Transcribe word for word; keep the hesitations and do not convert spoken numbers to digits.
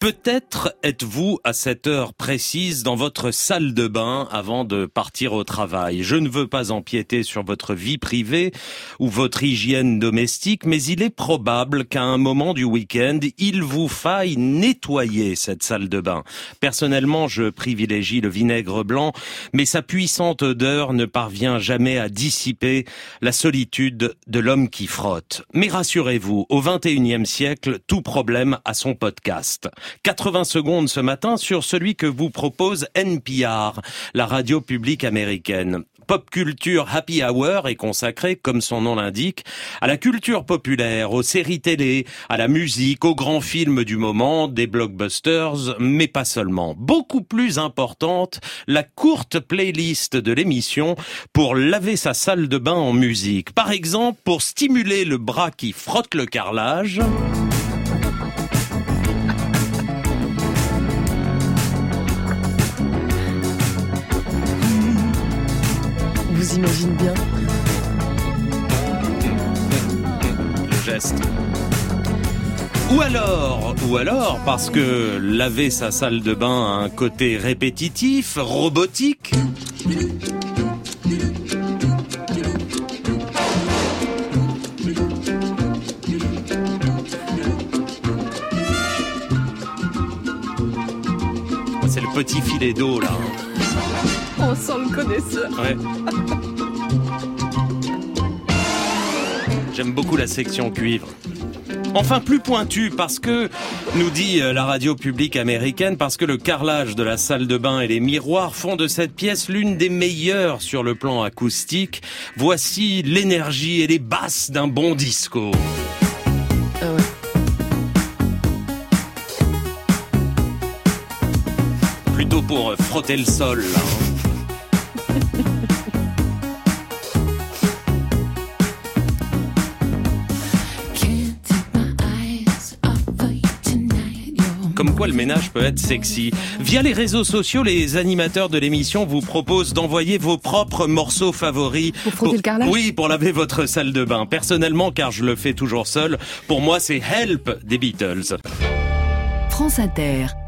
Peut-être êtes-vous à cette heure précise dans votre salle de bain avant de partir au travail. Je ne veux pas empiéter sur votre vie privée ou votre hygiène domestique, mais il est probable qu'à un moment du week-end, il vous faille nettoyer cette salle de bain. Personnellement, je privilégie le vinaigre blanc, mais sa puissante odeur ne parvient jamais à dissiper la solitude de l'homme qui frotte. Mais rassurez-vous, au vingt et unième siècle, tout problème a son podcast. quatre-vingts secondes ce matin sur celui que vous propose N P R, la radio publique américaine. Pop Culture Happy Hour est consacré, comme son nom l'indique, à la culture populaire, aux séries télé, à la musique, aux grands films du moment, des blockbusters, mais pas seulement. Beaucoup plus importante, la courte playlist de l'émission pour laver sa salle de bain en musique. Par exemple, pour stimuler le bras qui frotte le carrelage. Vous imaginez bien le geste. Ou alors, ou alors, parce que laver sa salle de bain a un côté répétitif, robotique. C'est le petit filet d'eau, là. On sent le connaisseur. Ouais. J'aime beaucoup la section cuivre. Enfin, plus pointu, parce que, nous dit la radio publique américaine, parce que le carrelage de la salle de bain et les miroirs font de cette pièce l'une des meilleures sur le plan acoustique. Voici l'énergie et les basses d'un bon disco. Ah ouais. Plutôt pour frotter le sol, là. Comme quoi le ménage peut être sexy. Via les réseaux sociaux, les animateurs de l'émission vous proposent d'envoyer vos propres morceaux favoris. Pour frotter le carrelage ? Oui, pour laver votre salle de bain. Personnellement, car je le fais toujours seul, pour moi c'est Help des Beatles. France Inter.